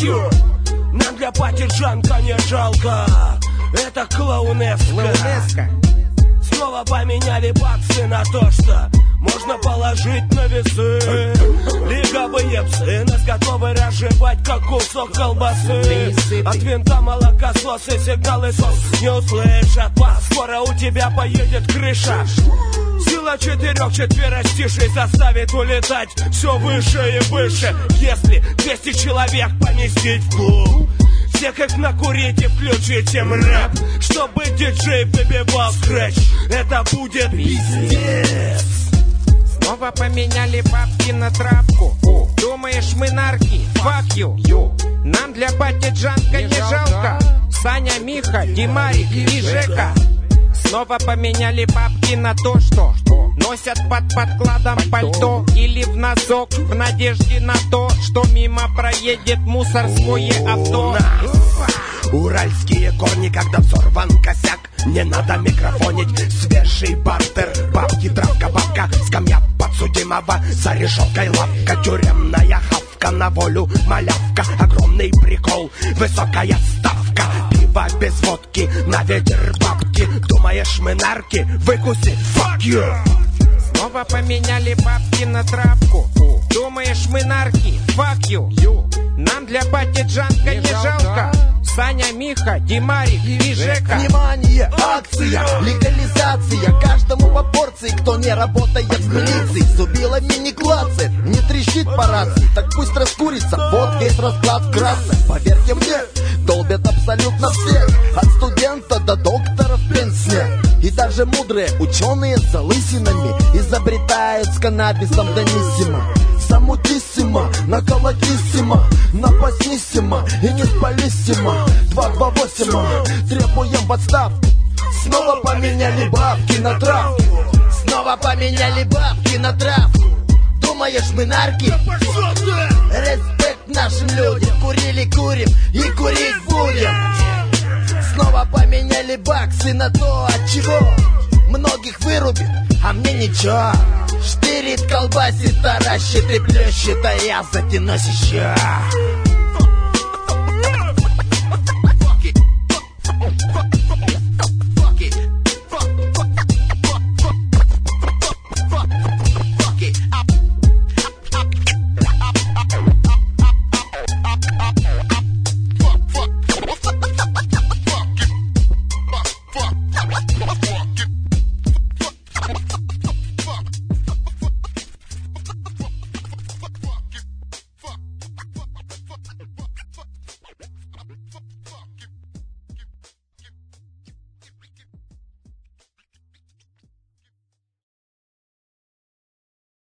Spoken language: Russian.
you. Нам для пати Джанка не жалко. Это клоунеска. Снова поменяли баксы на то, что можно положить на весы. Лиговые псы нас готовы разжевать, как кусок колбасы. От винта молокососы, сигналы СОС не услышат вас. Скоро у тебя поедет крыша. Сила 4 четверостишей заставит улетать все выше и выше. Если 200 человек поместить в клуб, всех их накурить и включить им рэп, чтобы диджей выбивал скретч. Это будет пиздец. Снова поменяли бабки на травку. Думаешь, мы нарки? Fuck you. Нам для бати Джанка не жалко. Саня, Миха, Димарик и Жека. Снова поменяли бабки на то, что носят под подкладом пальто или в носок, в надежде на то, что мимо проедет мусорское авто. Уральские корни, когда взорван косяк. Не надо микрофонить, свежий бартер. Бабки, травка, бабка, скамья подсудимого. За решеткой лавка, тюремная хавка. На волю малявка, огромный прикол, высокая ставка. Пиво без водки, на ветер бабки. Думаешь, мы нарки? Выкуси, fuck you. Снова поменяли бабки на травку. Думаешь, мы нарки? Fuck you. Нам для бати Джанка не жалко. Саня, Миха, Димарик и Жека. Внимание, акция, легализация. Каждому по порции, кто не работает в милиции. Зубилами не клацает, не трещит по рации. Так пусть раскурится, вот весь расклад вкратце. Поверьте мне, долбят абсолютно всех. От студента до доктора в пенсне. И даже мудрые ученые с лысинами изобретают с каннабисом донисимо. Замутиссимо, наколотиссимо, напасниссимо и не спалиссимо. 228, требуем подставку. Снова поменяли бабки на травку. Снова поменяли бабки на травку. Думаешь, мы нарки? Респект нашим людям. Курили, курим и курить будем. Снова поменяли баксы на то, от чего многих вырубит, а мне ничего. Штырит, колбасит, таращит и плещет, а я затянусь еще.